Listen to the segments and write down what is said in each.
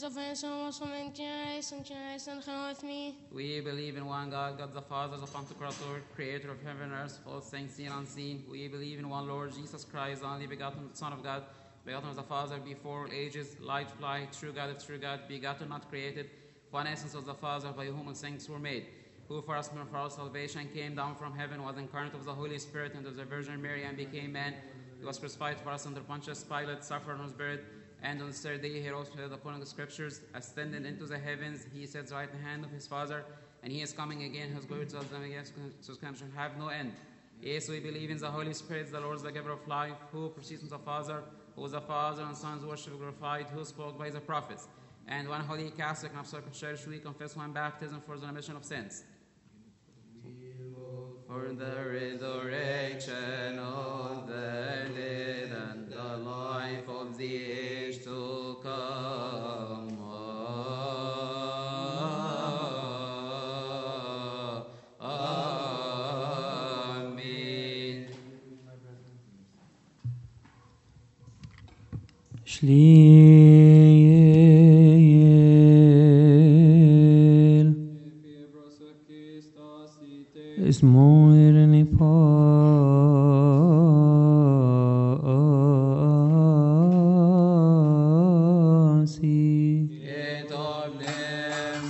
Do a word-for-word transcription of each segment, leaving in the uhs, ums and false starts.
sins of innocent ones from generation to generation, come with me. We believe in one God, God the Father, the Pantocrator, creator of heaven and earth, all things seen and unseen. We believe in one Lord, Jesus Christ, the only begotten Son of God, begotten of the Father before all ages, light of light, true God of true God, begotten, not created, one essence of the Father, by whom all things were made, who for us and for our salvation came down from heaven, was incarnate of the Holy Spirit and of the Virgin Mary, and became man. He was crucified for us under Pontius Pilate, suffered and was buried, and on the third day he rose according to the Scriptures, ascended into the heavens. He sits right in the hand of his Father, and he is coming again, whose glory to us shall have no end. Yes, we believe in the Holy Spirit, the Lord, the giver of life, who proceeds from the Father, who is the Father and Son's worship glorified, who spoke by the prophets. And one holy Catholic and Apostolic Church, we confess one baptism for the remission of sins. For the resurrection of the dead and the life of the age to come. Amen. Shliel Ismoirni Pasi It of them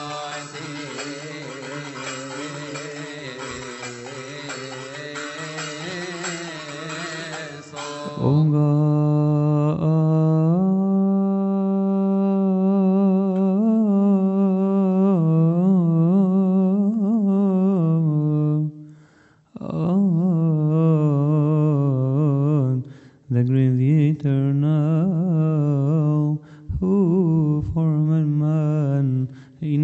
O God, the great, the eternal, who formed man in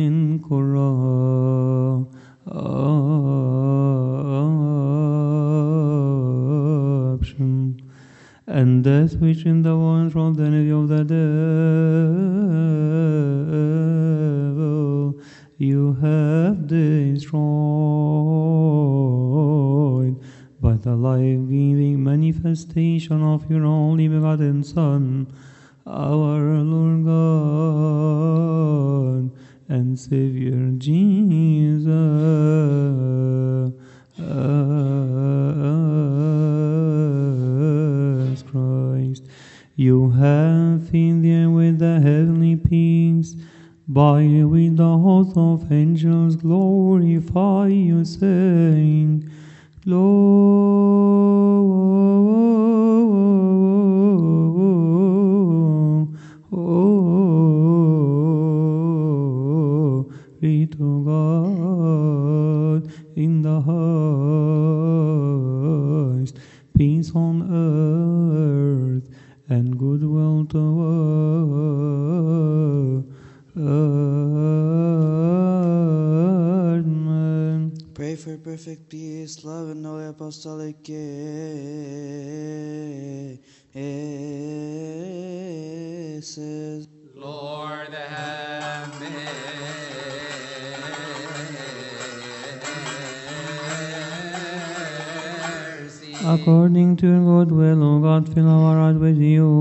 incorruption, and death which in the one from the enemy of the devil you have destroyed by the life-giving manifestation of your only begotten Son, our Lord God and Savior Jesus Christ. You have filled the air with the heavenly peace, by with the host of angels glorify you, saying, Glory to God in the highest, peace on earth, and goodwill toward men. Pray for perfect peace, love, and holy apostolic kisses. Lord, have mercy. According to your good will, O God, fill our heart with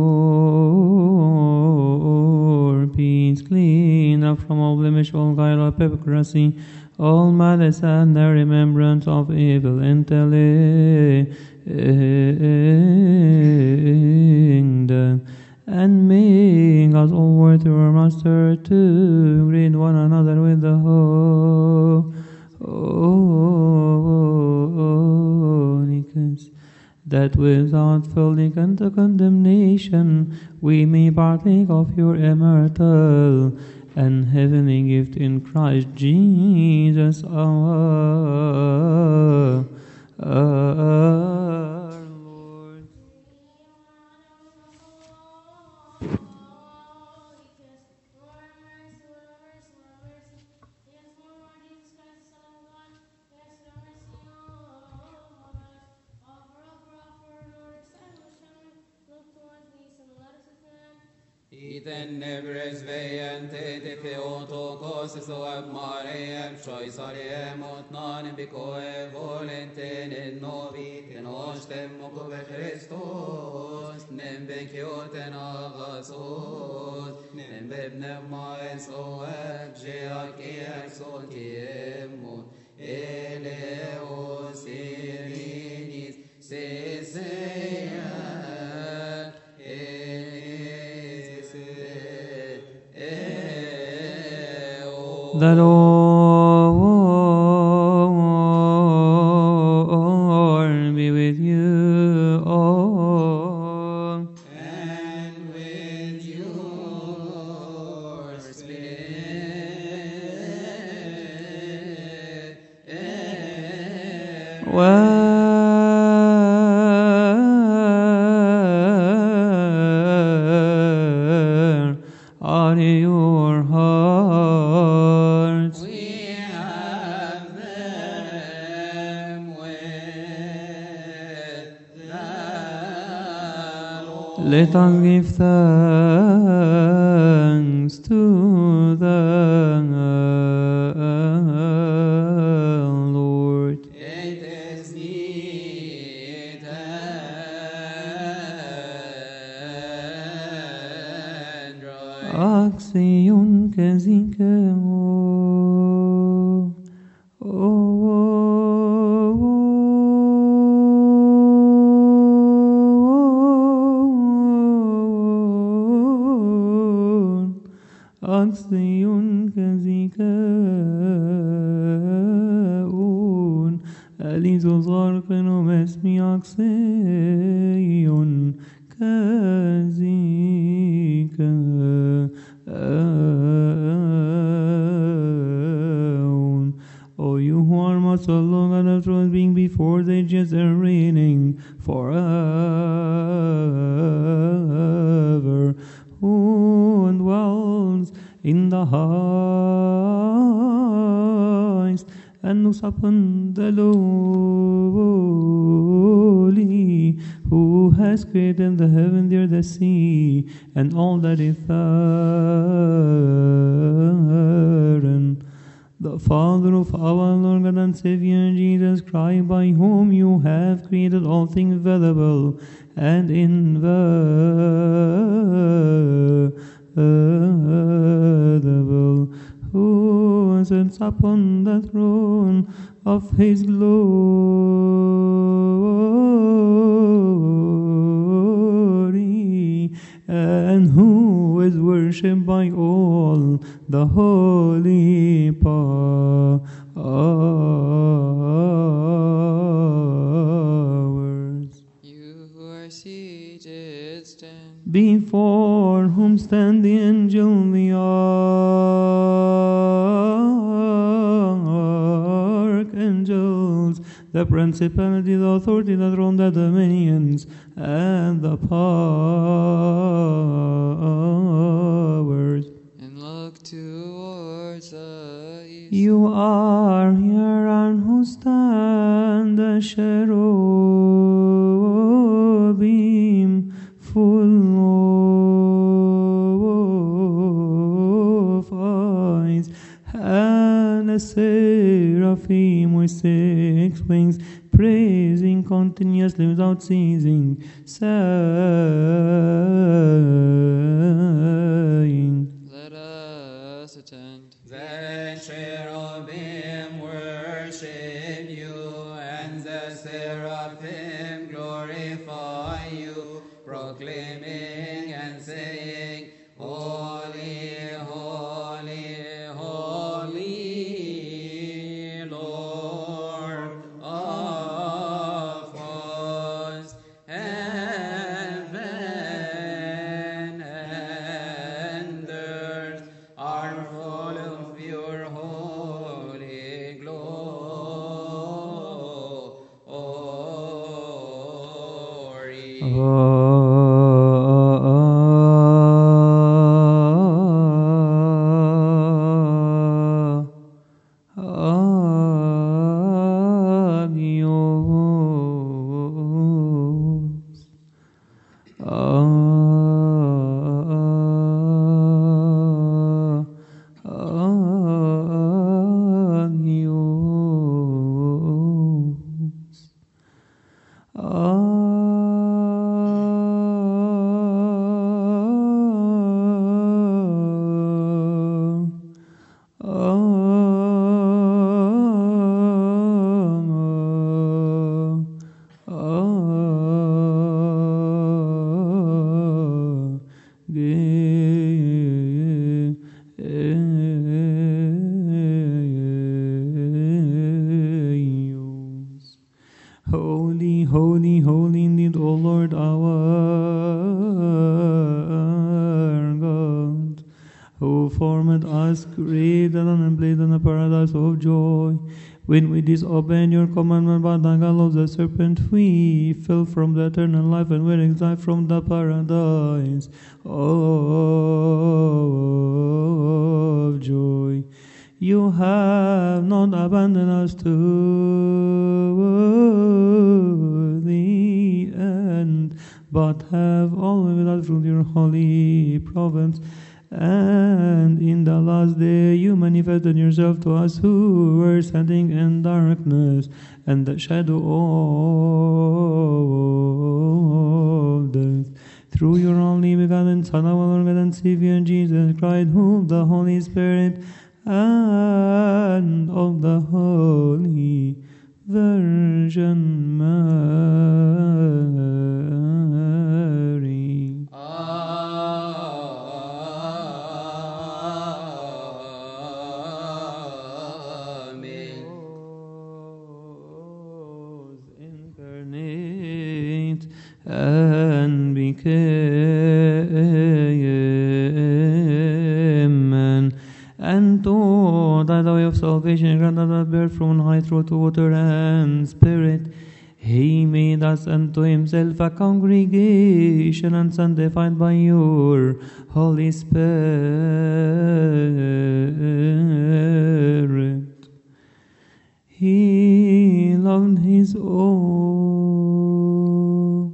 your peace, clean up from all blemish, all guile, all hypocrisy, all malice, and the remembrance of evil intellect, and make us all worthy of our Master to greet one another with the Holy Ghost, that without falling into condemnation we may partake of your immortal and heavenly gift in Christ Jesus our, our Lord. He tenebres veente de Theotokos so ab Mariam Shoisalem ot non bicoe volenten in novi tenostem mocove Christos nem benkioten agasos nem bebnev maes o ab geakiak sotiemot eleos irinis seseia The Lord be with you all. And with your spirit. Where are your hearts? We have them with the Lord. Let us give thanks to the Lord. It is needed and right. Axion Kazikeo. Axion Kazikaon. Alizo zarqeno mesmi axion Kazikaon. O you who are most long and of thrones being before the ages and reigning forever, who dwells in the highest and looks upon the lowly, who has created the heaven, the earth, the sea, and all that is therein. The Father of our Lord God and Savior Jesus Christ, by whom you have created all things visible and invisible, who sits upon the throne of his glory, and who is worshipped by all the holy powers. You who are seated, stand. Before whom stand the angel and the archangels, the principality, the authority, the throne, the dominions, and the powers. And look towards the east. You are here and who stand the cherubim full of eyes, and a seraphim with six wings, praising continuously without ceasing, saying, Let us attend. The cherubim worship you, and the seraphim glorify you, proclaiming and saying, Holy, holy, holy, Lord of hosts. Heaven and earth are full of your holy glory. Adios. who formed us, created and played in the paradise of joy. When we disobeyed your commandment by the gall of the serpent, we fell from the eternal life and were exiled from the paradise of joy. You have not abandoned us to the end, but have always with us through your holy prophets. And in the last day you manifested yourself to us who were standing in darkness and the shadow of death. Through your only begotten Son, our Lord and Savior Jesus Christ, whom the Holy Spirit and of the Holy Virgin Mary. Amen. Was incarnate and became man, and taught that the way of salvation granted us birth from high through to water and spirit. He made us unto himself a congregation and sanctified by your Holy Spirit. He loved his own,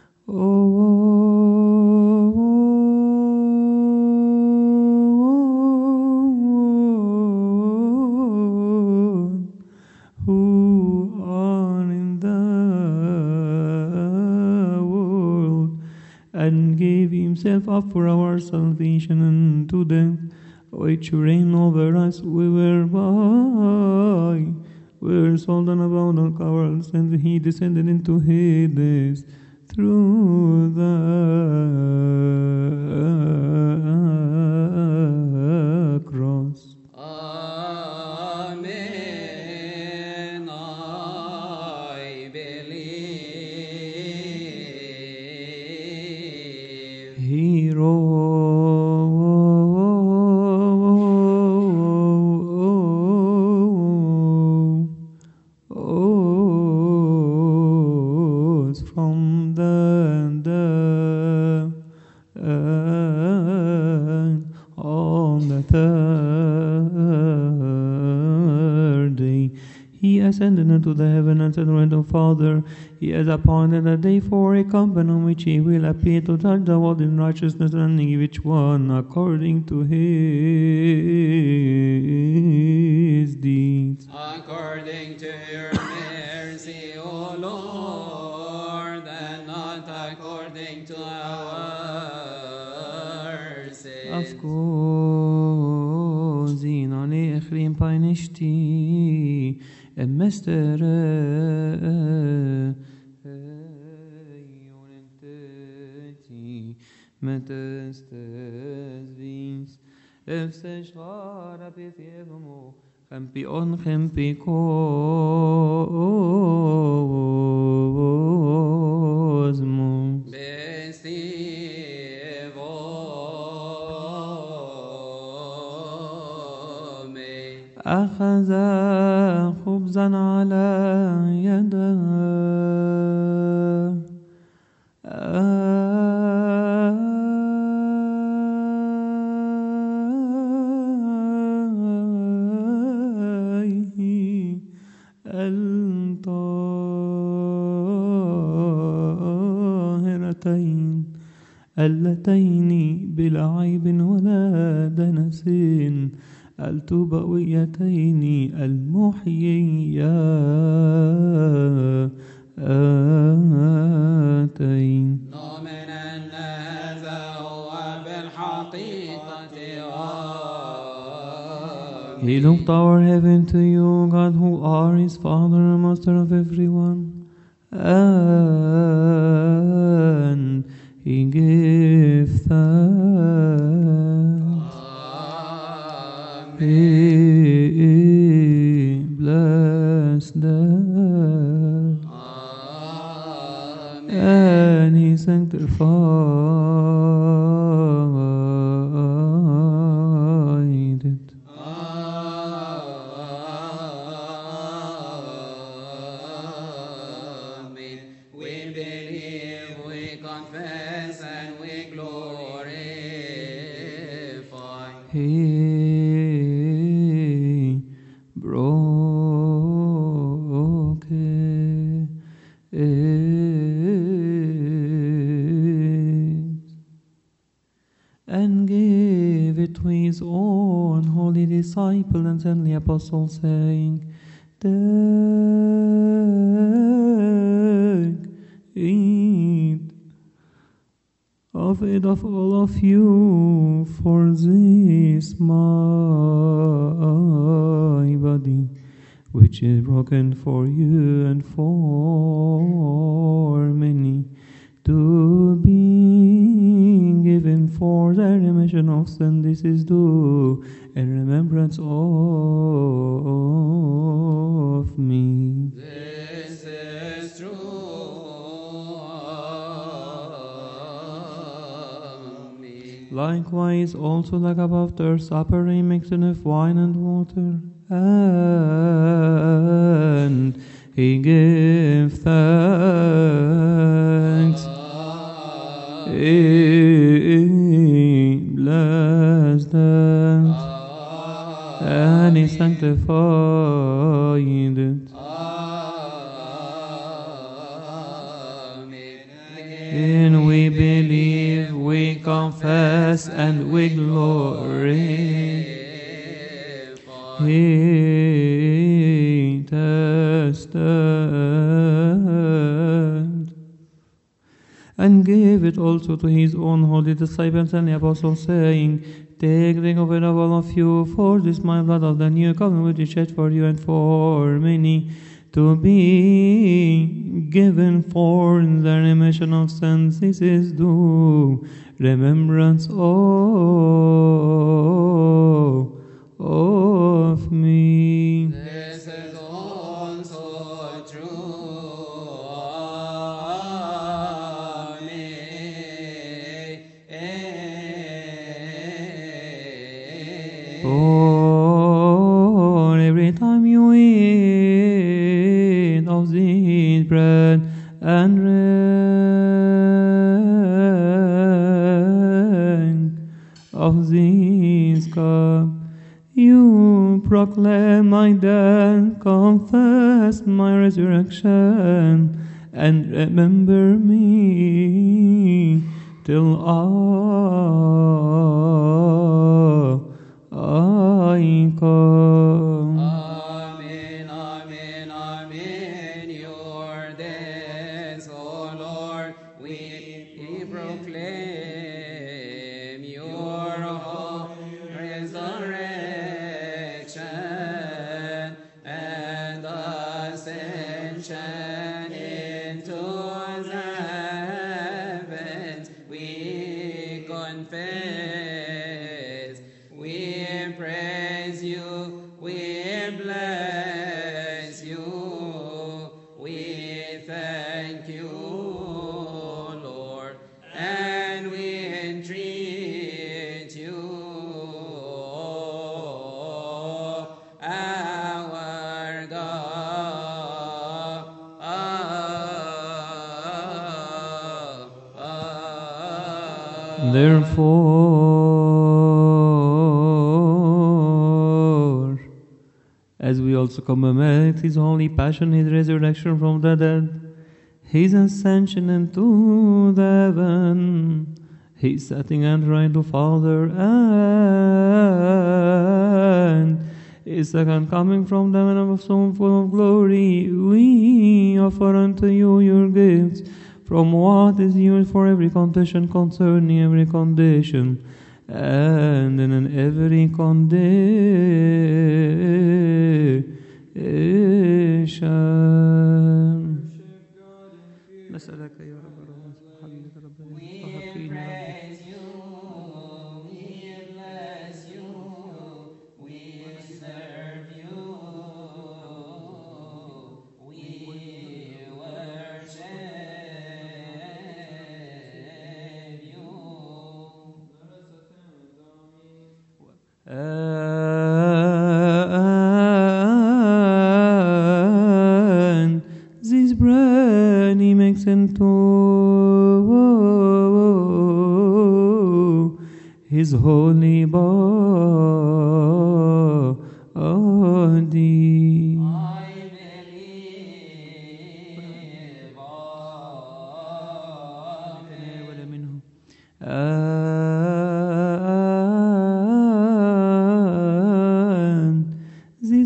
own, who are in the world, and gave himself up for our salvation unto death, which reign over us. We were by, we were sold and abound on cowards, and he descended into Hades through the cross. Amen. I believe. He rose from the dead on the third day. He ascended into the heaven and said unto the Father, He has appointed a day for a company on which he will appear to judge the world in righteousness and give each one according to his deeds. According to your mercy, O Lord, and not according to our sins. Afkozina neechrim painishti emestere eionenteti metestes vins efsesh harapithievomo Champi on champi cosmo. Bestivome. أخذ خبزا على يديه الطاهرتين اللتين بلا عيب ولا دنس التوبويتين المحييتين. نؤمن أن هذا هو بالحقيقة He looked toward heaven to you, God, who are his Father and Master of everyone, and he gave thanks. He blessed them, and he sanctified He broke it and gave it to his own holy disciple and saintly apostle, saying, Take, eat of it of all of you, for this my body, which is broken for you and for many, to be given for the remission of sin. This is due in remembrance of me. This is true of me. Likewise, also the cup after supper he mixed with wine and water, and he gave thanks. He blessed them, and he sanctified it. In we believe, we confess, and we glorify. He tested and gave it also to his own holy disciples and the apostles, saying, Take, drink of it of all of you, for this my blood of the new covenant, which is shed for you and for many, to be given for the remission of sins. This is due remembrance of, of me. This is also true of me. For every time you eat of this bread and drink of this cup, you proclaim my death, confess my resurrection, and remember me till I, I come. Amen, amen, amen. Your death, O Lord, we proclaim your holy resurrection and ascension into the heavens. We confess, we praise you, we bless you, we thank you, Lord, and we entreat you, our God. Therefore, as we also commemorate his holy passion, his resurrection from the dead, his ascension into the heaven, his setting and right to Father, and his second coming from the heaven of some full of glory, we offer unto you your gifts, from what is used for every condition concerning every condition, and in every condition. نسألك يا رب الرحمن حبيبك ربنا وحفينا and this bread he makes into his holy body,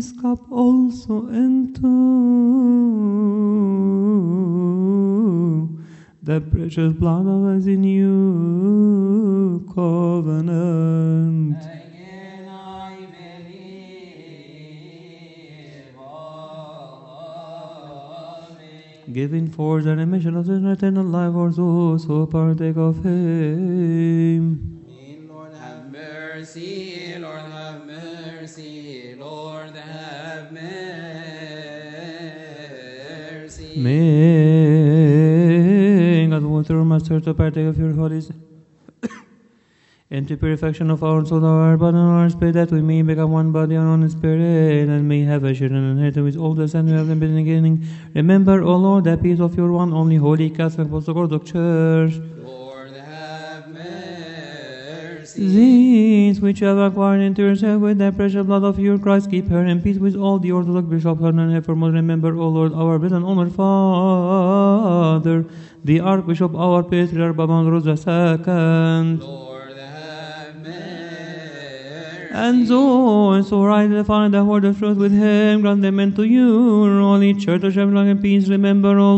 this cup also into the precious blood of the new covenant. Again I believe, Amen. Giving for the remission of sin, eternal life for those who partake of him. Lord have mercy, Lord have mercy, Lord have mercy. May God water, Master, to partake of your holy into purification of our soul, our body, and our spirit, that we may become one body and one spirit, and may have a share and inheritance with all the saints who have been in the beginning. Remember, O Lord, the peace of your one only holy Catholic Apostle Orthodox Church. Lord have mercy. These which you have acquired into yourself with the precious blood of your Christ, keep her in peace with all the Orthodox bishops, and evermore remember, O Lord, our blessed and honored Father, the Archbishop, our Patriarch, Baba Andros the Second. Lord have mercy. And those who rightly find the word of truth with him, grant them into your holy church to share long and peace. Remember, O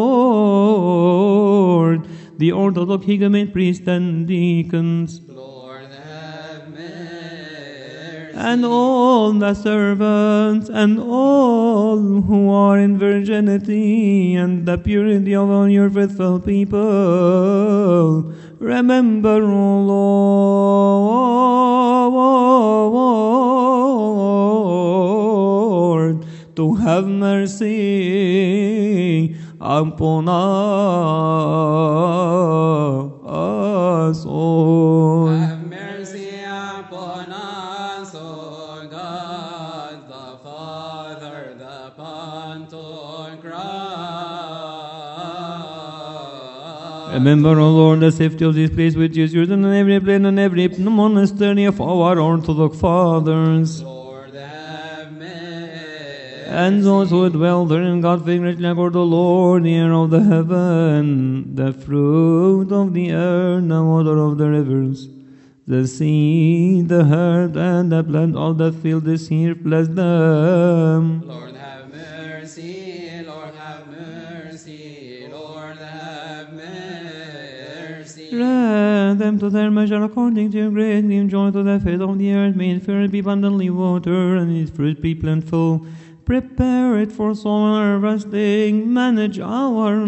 Lord, the Orthodox Hegumen, priests, and deacons, Lord have mercy. and all the servants, and all who are in virginity, and the purity of all your faithful people. Remember, O Lord, to have mercy upon us all. Have mercy upon us, O God, the Father, the Pantocrator. Remember, O Lord, the safety of this place which is yours, and in every plain and every monastery of our Orthodox fathers, Lord have mercy. and those who dwell therein, God richly accord, O Lord, the air of the heaven, the fruit of the earth, the water of the rivers, the sea, the earth, and the plant of the field this year, bless them. Lord have mercy, Lord have mercy, Lord have mercy. Grant them to their measure according to your grace, give joy to the face of the earth, may its fruit be abundantly watered, and its fruit be plentiful. Prepare it for soul harvesting, manage our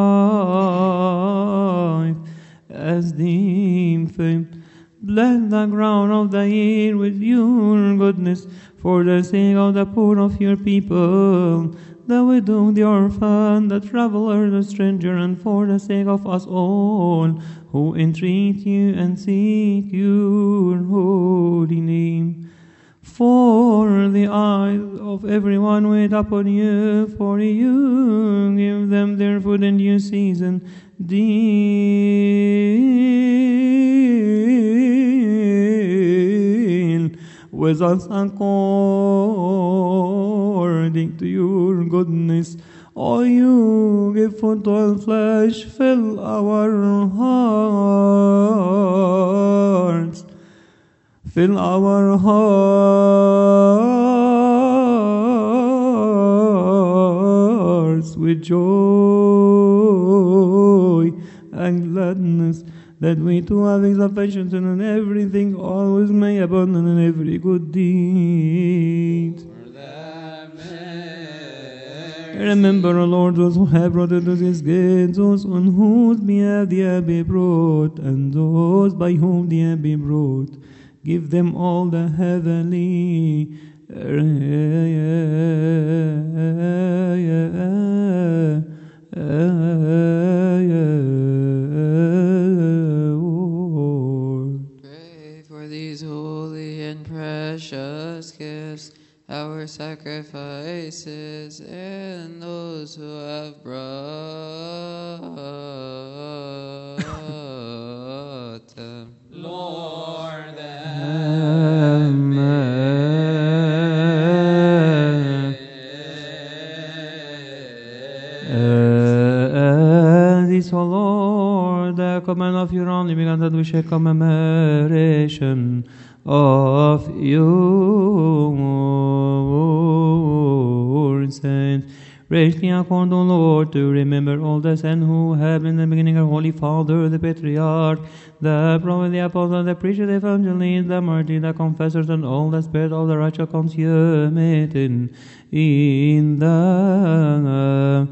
life as deemed fit. Bless the ground of the year with your goodness, for the sake of the poor of your people, the widow, the orphan, the traveler, the stranger, and for the sake of us all who entreat you and seek your holy name. For the eyes of everyone wait upon you, for you give them their food in due season. Deal with us according to your goodness. O you give food to all flesh, fill our hearts. Fill our hearts with joy and gladness, that we too, having sufficiency in everything, always may abound in every good deed. Lord have mercy. Remember, O Lord, those who have brought into this gate, those on whose behalf they have been brought, and those by whom they have been brought. Give them all the heavenly reward. Pray for these holy and precious gifts, our sacrifices, and those who have brought them. Lord have Uh, this, O Lord, the command of your only begotten, that we shall commemoration of you. Graciously accord, O Lord, to remember all the saints who have in the beginning our Holy Father, the Patriarch, the prophet, the apostle, the preacher, the evangelist, the martyr, the confessors, and all the spirit of the righteous consummated in the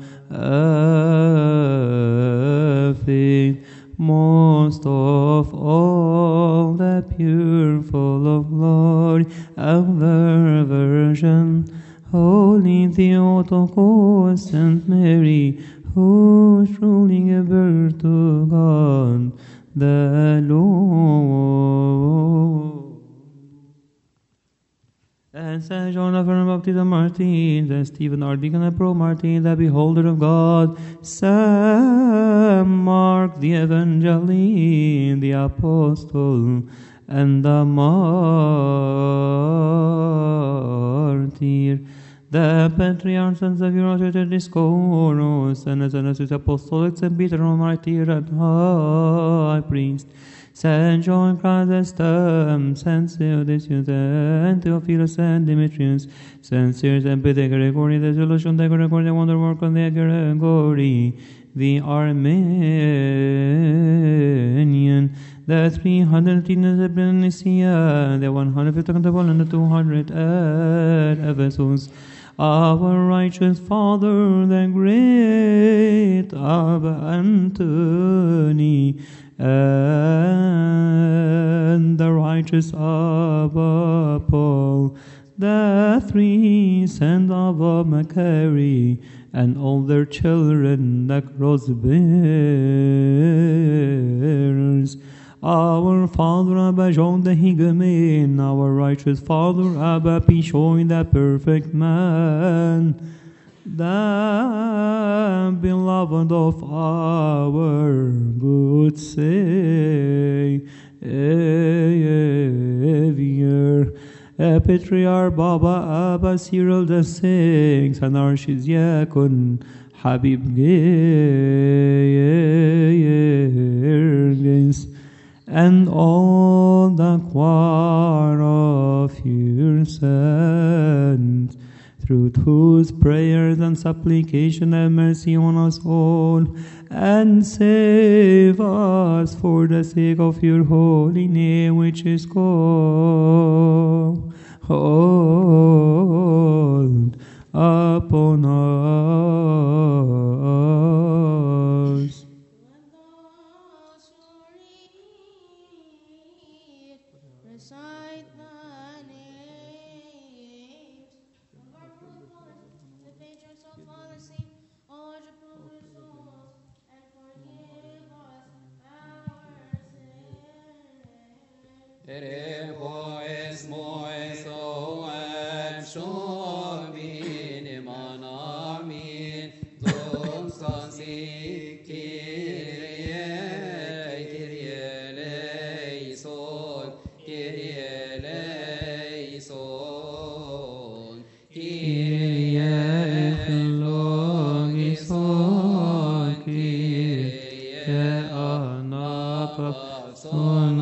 uh, faith. Most of all, the pure, full of glory, of the Virgin, Holy Theotokos, Saint Mary, who truly gave birth to God, the Lord. And Saint John the First Baptist, the martyr, and Stephen the Archdeacon, the pro-martyr, the beholder of God, Saint Mark the evangelist, the apostle, and the martyr, the patriarchs and Savior of the Discourse, and as the apostolic, Saint Peter, the martyr and high priest, Saint John Chrysostom, Saint Theodosius, and Theophilus, and Demetrius, Saint Cyrus, and Peter Gregory, the solution, the Gregory, the wonder work of the Gregory, the Armenian, the three hundred of Nicaea, the one hundred fifty of and the two hundred at Ephesus. Our righteous Father, the great Abba Anthony, and the righteous Abba Paul, the three Saint Abba Macari, and all their children, the cross bearers. Our Father Abba John the Higamin, our righteous Father Abba Pishoy, the perfect man, the beloved of our good Savior, Patriarch Baba Abba Cyril the Sixth, and Archdiakon Habib Gergens, and all the choir of your saints, through whose prayers and supplication have mercy on us all, and save us for the sake of your holy name, which is called upon us. Recite the names of our holy fathers, the patriarchs of all the saints, all our departed souls, and forgive us our sins. Erepoes moes oem shomin iman amin, dom sansi Kyrie, Kyrie eleison, Kyrie eleison, Kyrie eulogison, Kyrie anapakson.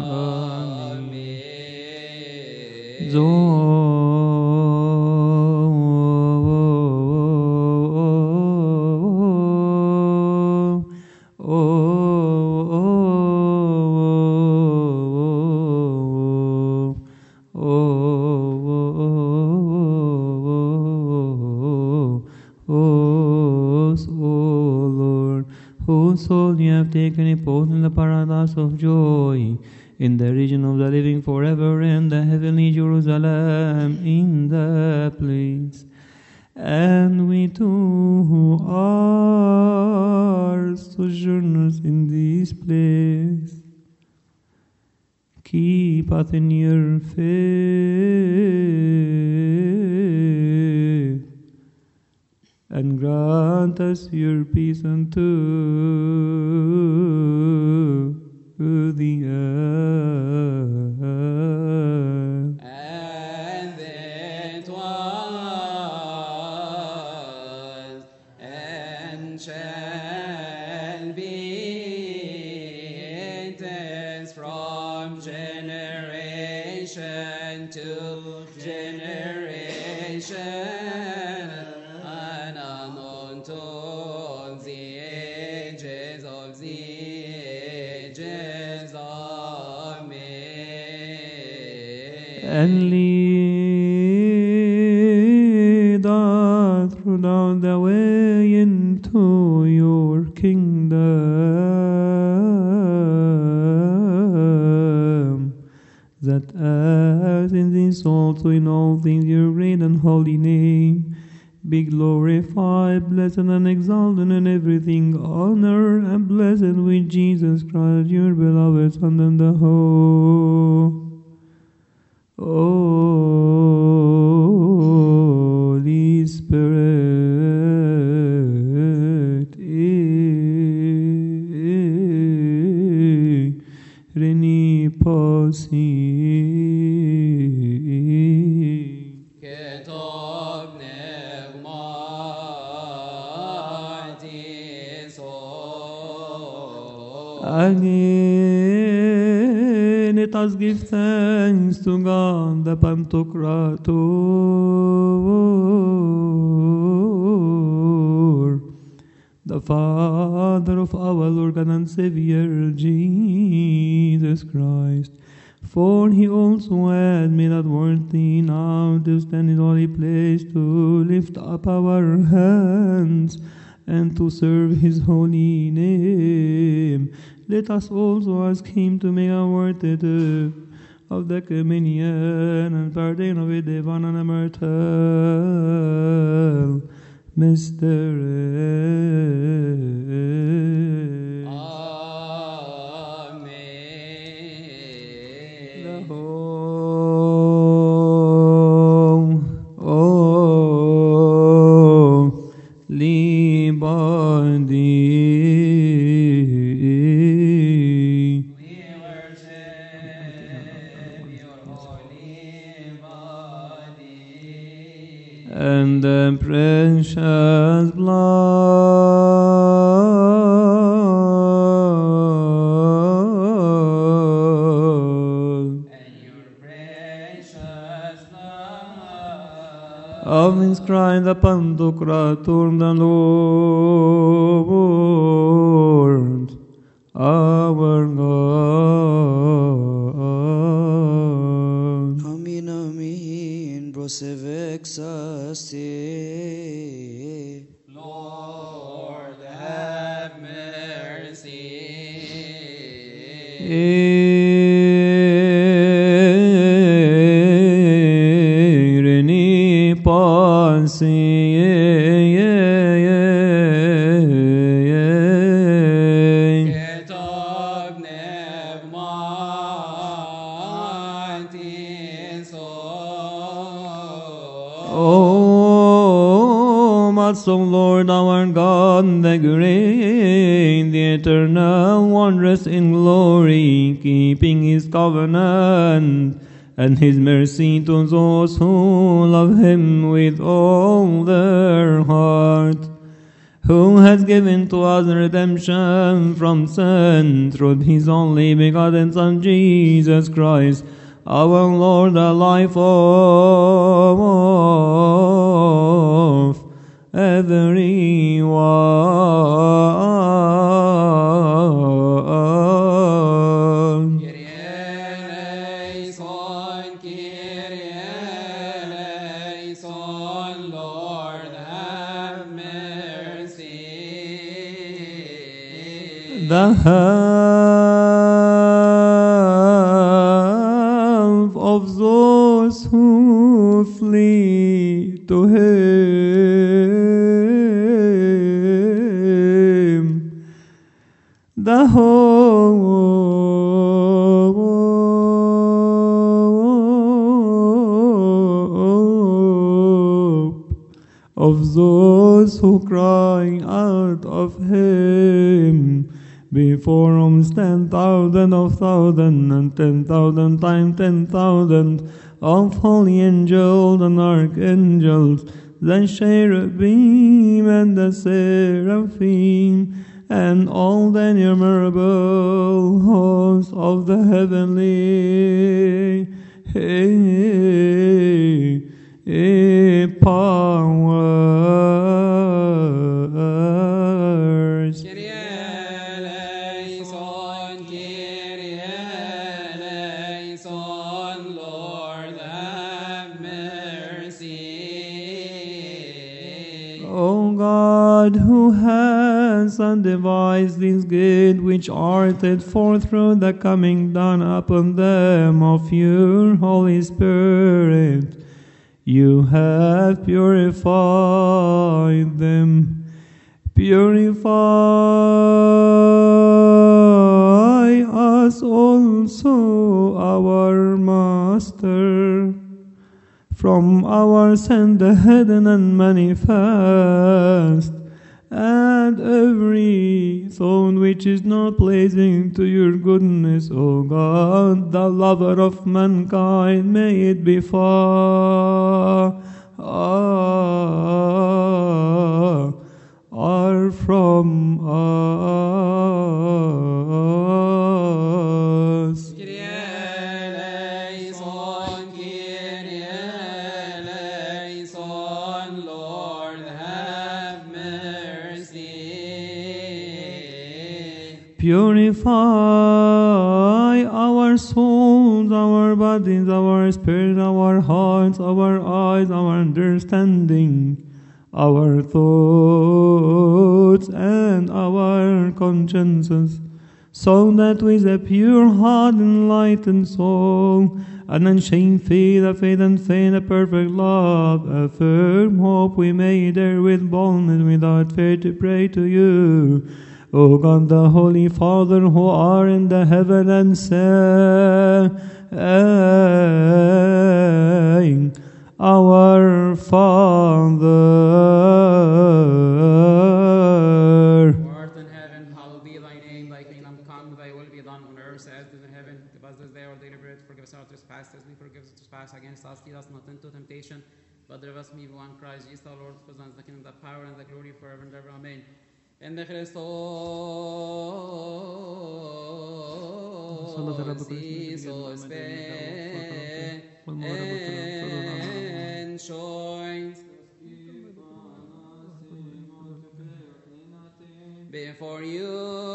Taken a post in the paradise of joy, in the region of the living forever, in the heavenly Jerusalem, in the place. And we too, who are sojourners in this place, keep us in your faith, and grant us your peace unto the earth. And it was, and shall be, it is from generation to generation, and anon and lead us throughout the way into your kingdom, that as in this also in all things your great and holy name be glorified, blessed and exalted in everything, honor and blessed with Jesus Christ, your beloved Son, and the whole Holy Spirit. Reni posi. Ketov Again, let us give thanks to God, the Pantocrator, the Father of our Lord and Savior, Jesus Christ. For he also had made us worthy now to stand in holy place, to lift up our hands, and to serve his holy name. Let us also ask him to make us worthy of the communion and partake of the divine and immortal mystery. Amen. The whole holy body. We worship your holy body And the precious blood and your precious blood of his Christ the Pantocrator, the Lord, our God. Amin, amin, prosevexaste. Lord, have mercy. Reni pasi. Ketov nevmatis Oh, much of Lord our God, the great, the eternal, wondrous in glory, keeping his covenant and his mercy to those who love him with all their heart, who has given to us redemption from sin through his only begotten Son, Jesus Christ, our Lord, the life of everyone. Kyrie eleison, Kyrie eleison, Lord, have mercy. The help of those who flee to him, the hope of those who cry out of him, before whom stand thousand of thousand and ten thousand times ten thousand of holy angels and archangels, the cherubim and the seraphim, and all the innumerable hosts of the heavenly hey, hey, powers. Kyrie eleison, Kyrie eleison, Lord, God, who has and devised this good which arted forth through the coming down upon them of your Holy Spirit, you have purified them. Purify us also, our Master, from our sin, the hidden and manifest, and every thought which is not pleasing to your goodness, O God, the lover of mankind, may it be far are from us. Kyrie eleison, Kyrie eleison, Lord, have mercy. Purify our souls, our bodies, our spirit, our hearts, our eyes, our understanding, our thoughts, and our consciences, so that with a pure heart, enlightened soul, an unashamed faith, a faith and faith, a perfect love, a firm hope, we may dare with boldness, without fear, to pray to you, O God, the Holy Father, who are in the heaven, and say, Our Father, Who art in heaven, hallowed be thy name. Thy kingdom come, thy will be done on earth as it is in heaven. Give us this day our daily bread. Forgive us our trespasses, as we forgive those who trespass against us. Lead us not into temptation, but deliver us from evil. One Christ Jesus our Lord, for thine is the kingdom, the power, and the glory forever and ever. Amen. En de Christos Iisus pe enjoins before you,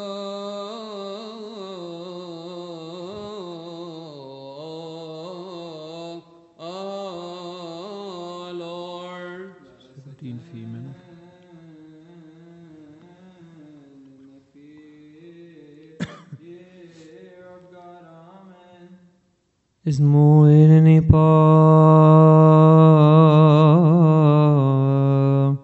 O Lord. is more in any part.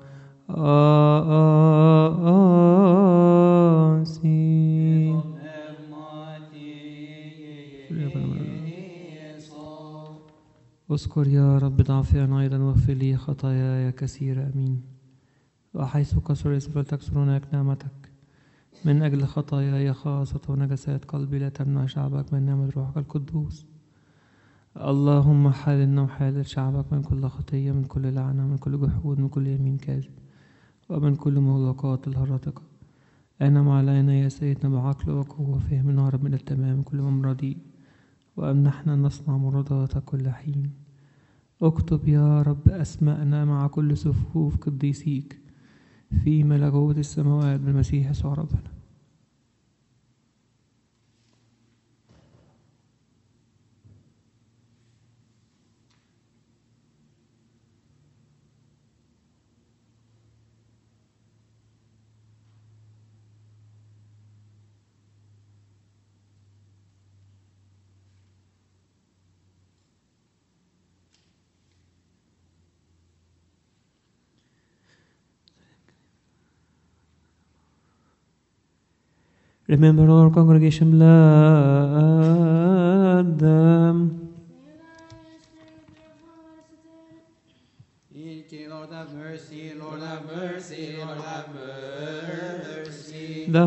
اذكر يا رب ضعفنا أيضا واغفر لي خطاياي كثيرة. أمين. وحيث كسر اسم فلتكسر هناك نعمتك من أجل خطاياي خاصة ونجسات قلبي، لا تمنع شعبك من نعمة روحك القدوس. اللهم حالنا وحال شعبك من كل خطية، من كل لعنة، من كل جحود، من كل يمين كاذب، ومن كل مغلقات الهرطقة. أنم علينا يا سيدنا بعقل وقوة وفهم نهرب من التمام كل من رديء، وأمنحنا نصنع مراداتك كل حين. اكتب يا رب أسماءنا مع كل صفوف قديسيك في ملكوت السماوات بالمسيح يسوع ربنا. Remember our congregation, blood them. Lord have mercy, Lord have mercy, Lord have mercy. The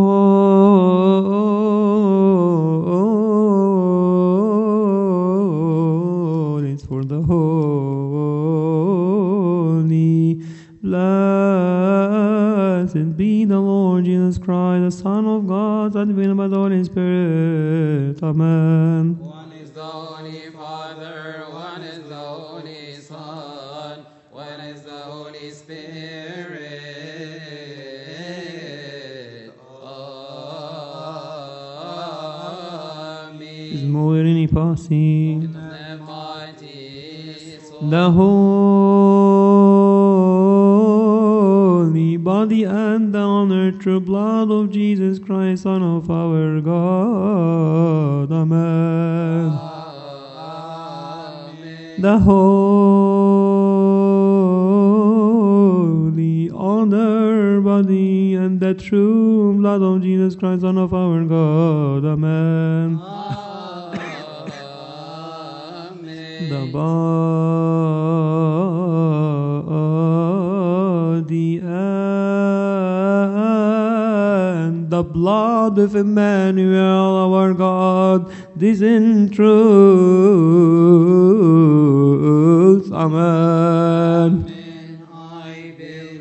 whole is for the holy. Blessed be the Lord Jesus Christ, the Son of God, sanctified by the Holy Spirit. Amen. One is the Holy Father, one is the Holy Son, one is the Holy Spirit. Amen. Is more in any passing. The mighty The holy body body and the honored true blood of Jesus Christ, Son of our God. Amen. Amen. The holy, honor, body, and the true blood of Jesus Christ, Son of our God. Amen. The body and the blood of Emmanuel, our God, this in truth. Amen. I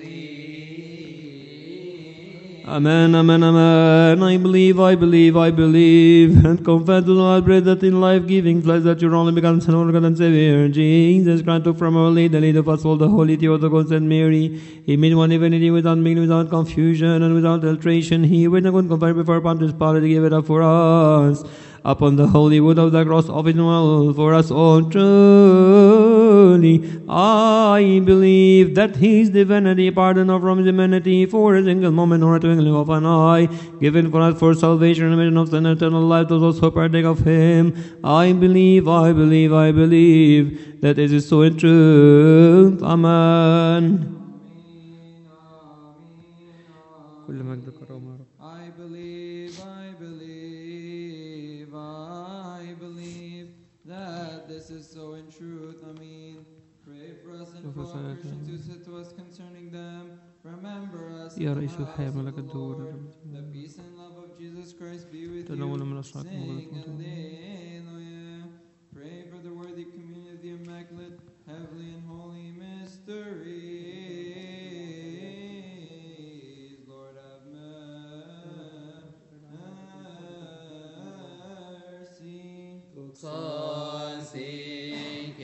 believe. Amen, amen, amen. I believe, I believe, I believe, and confess to the Lord, bread that in life-giving flesh that your only begotten Son, our God and Savior, Jesus Christ, took from our Lady, the Lady of us all, the Holy Theotokos and Mary. He made one divinity without mingling, without confusion, and without alteration. He, with a good confession before Pontius Pilate, gave it up for us. Upon the holy wood of the cross of his will for us all. Truly, I believe that his divinity pardoned us from his humanity for a single moment or a twinkling of an eye, given for us for salvation and remission of sin and eternal life to those who partake of him. I believe, I believe, I believe that it is so in truth. Amen. I believe, I believe, I believe that this is so in truth. Amen. Pray for us and for all Christians who said to us concerning them. Remember us يا in the رئيس house الحياة of ملك the الدور Lord. The peace and love of Jesus Christ be with تنول من you. أشراق Sing مغلق Alleluia. Pray for the worthy communion of the Immaculate, Heavenly and Holy Mysteries. Lord have mercy. Son sin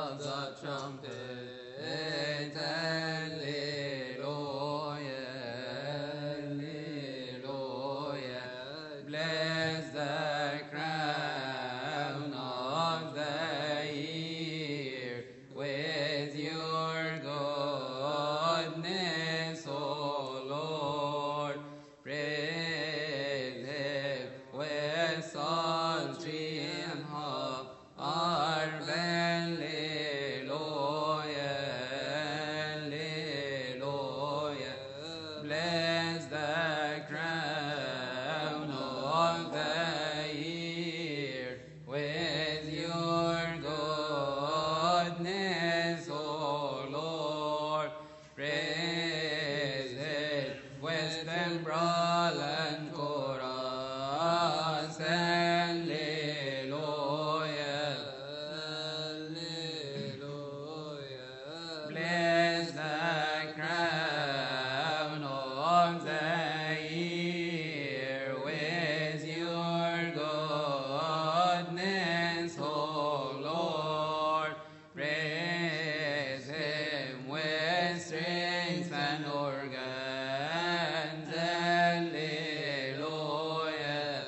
of the trumpet. Alleluia, alleluia. Bless the crown of the year with your goodness, O Lord. Praise him with psaltery and harp. Alleluia, alleluia. Bless the crown of the year with your goodness, O Lord. Praise him with timbrel and chorus. Alleluia, alleluia. Bless the crown of the year with your goodness, O Lord. Praise him with strings and organs. Alleluia,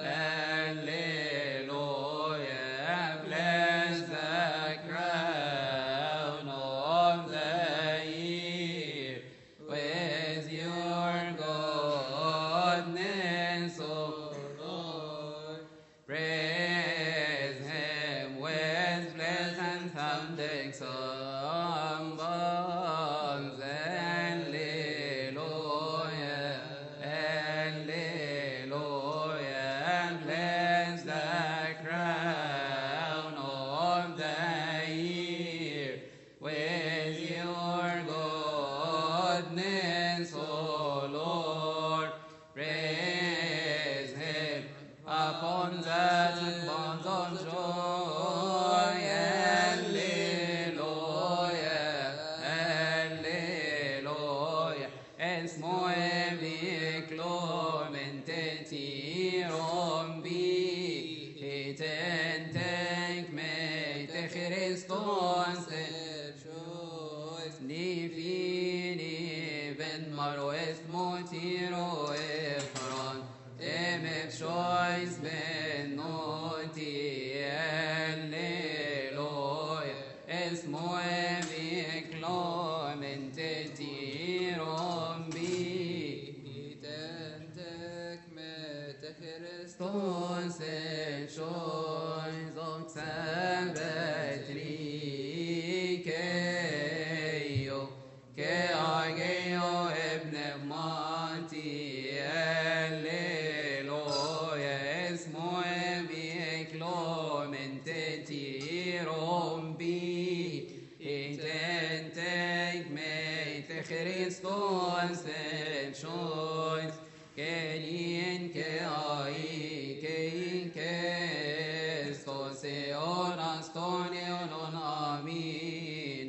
alleluia. Bless the crown of the year with your goodness, O Lord. Praise him with pleasant sounding songs. Alleluia, alleluia. Bless the crown of the year with your goodness, O Lord. Praise him upon the bonds of joy. Alleluia, alleluia. Es mueve clemente tirom bi etentek me te Christos choice ni fini ben maro es motiro efron emek choice ben noti. Alleluia. Es mueve clemente tirom bi etentek me te Christos choice of sabatri keio ke ageo ebne mati. Alleluia. Es mueve clemente tirom bi etentek me te Christos choice. Kein ke ai kein ke stose oras tone onon amin.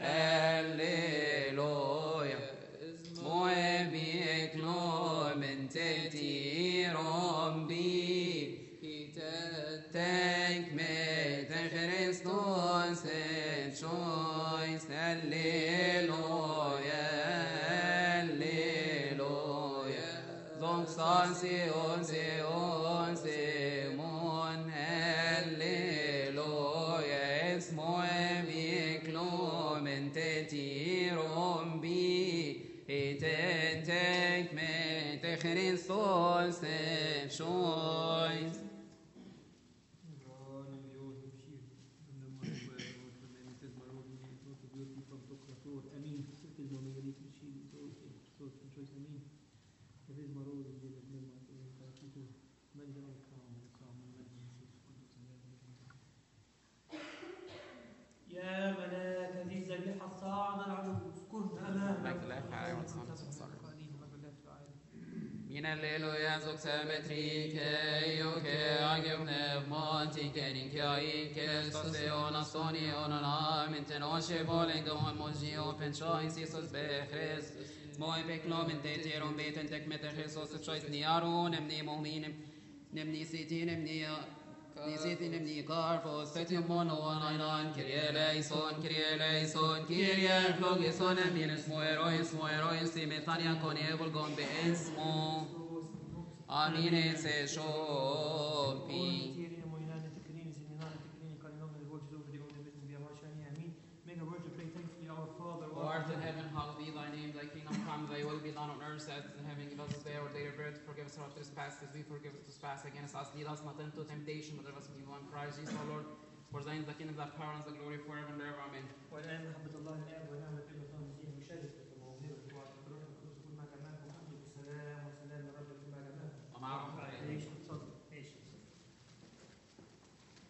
Alleluia. Muevi clemente tirom bi etentek me te Christos choice. Alleluia, alleluia. Zonsan Sion, Sion, Simon. Alleluia. Es muevi clemente tirom bi etentek me te Christos choice. يا ملاك ذي الذبيحة الصاعدة العلوف كن أمامك. Min alleluia zog semetrike yoke agevne monti kenin kai ke stasiona stoni onana min tenoshe bolenga on mojio penshoin sisos be Christ moi beklomen te teron beten tek met Christus choice ni aron emni mu'minem nemni sitin emni Nisitin imni karpos, petium mono anainan, Kyrie eleison, Kyrie eleison, Kyrie flogison, eminis moerois, moerois, simetania conevol gon beensmo. Amine se shopi. Who art in heaven, hallowed be thy name, thy kingdom come, thy will be done on earth as in heaven. Give us this day our daily bread, forgive us our trespasses, as we forgive us trespass against us. Lead us not into temptation, but deliver us from evil. In Christ Jesus our Lord, for thine is the kingdom, the power, and the glory forever and ever. Amen.